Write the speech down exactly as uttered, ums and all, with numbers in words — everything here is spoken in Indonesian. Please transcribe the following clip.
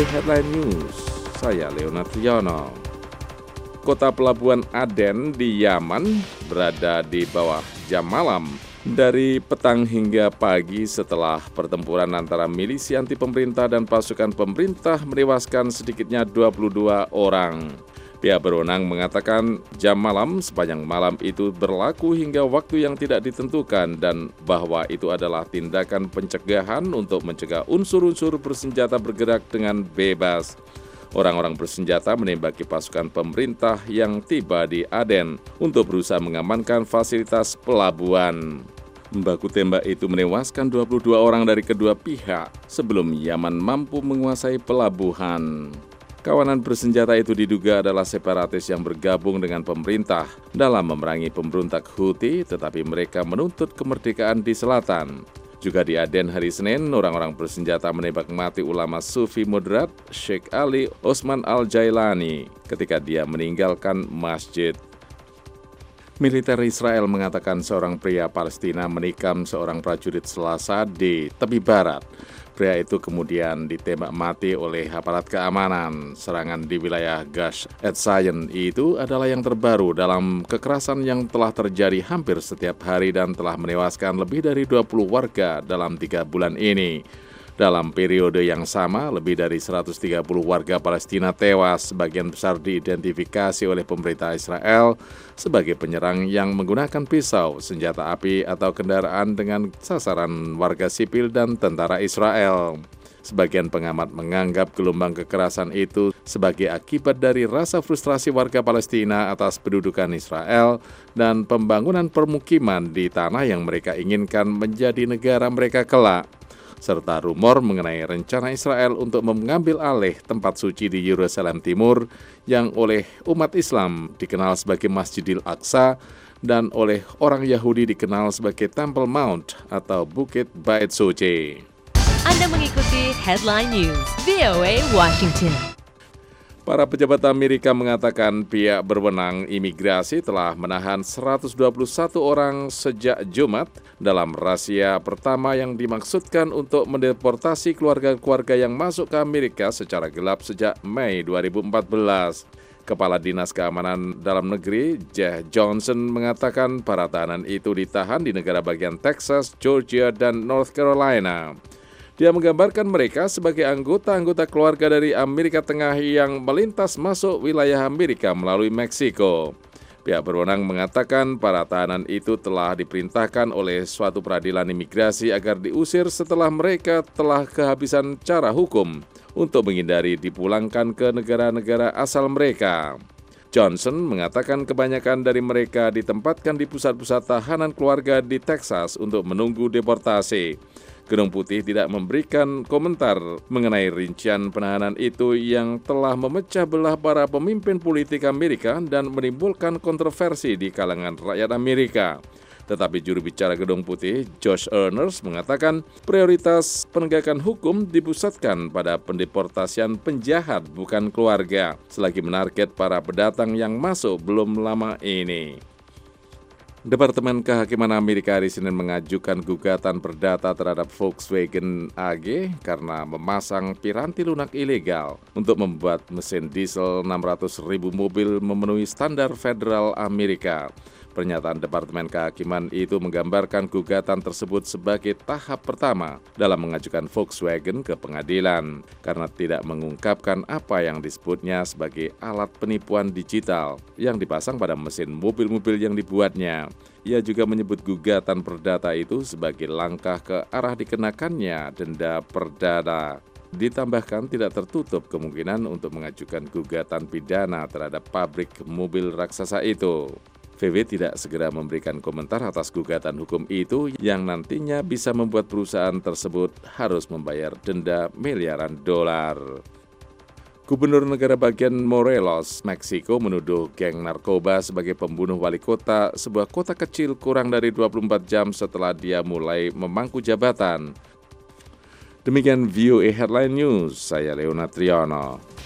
A Headline News, saya Leonard Triono. Kota pelabuhan Aden di Yaman berada di bawah jam malam dari petang hingga pagi setelah pertempuran antara milisi anti pemerintah dan pasukan pemerintah menewaskan sedikitnya dua puluh dua orang. Pihak berwenang mengatakan jam malam sepanjang malam itu berlaku hingga waktu yang tidak ditentukan dan bahwa itu adalah tindakan pencegahan untuk mencegah unsur-unsur bersenjata bergerak dengan bebas. Orang-orang bersenjata menembaki pasukan pemerintah yang tiba di Aden untuk berusaha mengamankan fasilitas pelabuhan. Baku tembak itu menewaskan dua puluh dua orang dari kedua pihak sebelum Yaman mampu menguasai pelabuhan. Kawanan bersenjata itu diduga adalah separatis yang bergabung dengan pemerintah dalam memerangi pemberontak Houthi, tetapi mereka menuntut kemerdekaan di selatan. Juga di Aden hari Senin, orang-orang bersenjata menembak mati ulama Sufi moderat Sheikh Ali Osman Al-Jailani ketika dia meninggalkan masjid. Militer Israel mengatakan seorang pria Palestina menikam seorang prajurit Selasa di tepi barat. Pria itu kemudian ditembak mati oleh aparat keamanan. Serangan di wilayah Gash Etzayon itu adalah yang terbaru dalam kekerasan yang telah terjadi hampir setiap hari dan telah menewaskan lebih dari dua puluh warga dalam tiga bulan ini. Dalam periode yang sama, lebih dari seratus tiga puluh warga Palestina tewas, sebagian besar diidentifikasi oleh pemerintah Israel sebagai penyerang yang menggunakan pisau, senjata api, atau kendaraan dengan sasaran warga sipil dan tentara Israel. Sebagian pengamat menganggap gelombang kekerasan itu sebagai akibat dari rasa frustrasi warga Palestina atas pendudukan Israel dan pembangunan permukiman di tanah yang mereka inginkan menjadi negara mereka kelak, serta rumor mengenai rencana Israel untuk mengambil alih tempat suci di Yerusalem Timur yang oleh umat Islam dikenal sebagai Masjidil Aqsa dan oleh orang Yahudi dikenal sebagai Temple Mount atau Bukit Bait Suci. Anda mengikuti Headline News, V O A Washington. Para pejabat Amerika mengatakan pihak berwenang imigrasi telah menahan seratus dua puluh satu orang sejak Jumat dalam razia pertama yang dimaksudkan untuk mendeportasi keluarga-keluarga yang masuk ke Amerika secara gelap sejak Mei dua ribu empat belas. Kepala Dinas Keamanan Dalam Negeri, Jeff Johnson, mengatakan para tahanan itu ditahan di negara bagian Texas, Georgia, dan North Carolina. Dia menggambarkan mereka sebagai anggota-anggota keluarga dari Amerika Tengah yang melintas masuk wilayah Amerika melalui Meksiko. Pihak berwenang mengatakan para tahanan itu telah diperintahkan oleh suatu peradilan imigrasi agar diusir setelah mereka telah kehabisan cara hukum untuk menghindari dipulangkan ke negara-negara asal mereka. Johnson mengatakan kebanyakan dari mereka ditempatkan di pusat-pusat tahanan keluarga di Texas untuk menunggu deportasi. Gedung Putih tidak memberikan komentar mengenai rincian penahanan itu yang telah memecah belah para pemimpin politik Amerika dan menimbulkan kontroversi di kalangan rakyat Amerika. Tetapi juru bicara Gedung Putih, Josh Earnest, mengatakan prioritas penegakan hukum dipusatkan pada pendeportasian penjahat bukan keluarga, selagi menarget para pendatang yang masuk belum lama ini. Departemen Kehakiman Amerika hari Senin mengajukan gugatan perdata terhadap Volkswagen A G karena memasang piranti lunak ilegal untuk membuat mesin diesel enam ratus ribu mobil memenuhi standar federal Amerika. Pernyataan Departemen Kehakiman itu menggambarkan gugatan tersebut sebagai tahap pertama dalam mengajukan Volkswagen ke pengadilan karena tidak mengungkapkan apa yang disebutnya sebagai alat penipuan digital yang dipasang pada mesin mobil-mobil yang dibuatnya. Ia juga menyebut gugatan perdata itu sebagai langkah ke arah dikenakannya denda perdata. Ditambahkan tidak tertutup kemungkinan untuk mengajukan gugatan pidana terhadap pabrik mobil raksasa itu. V W tidak segera memberikan komentar atas gugatan hukum itu yang nantinya bisa membuat perusahaan tersebut harus membayar denda miliaran dolar. Gubernur negara bagian Morelos, Meksiko menuduh geng narkoba sebagai pembunuh wali kota sebuah kota kecil kurang dari dua puluh empat jam setelah dia mulai memangku jabatan. Demikian V O A Headline News, saya Leonard Triono.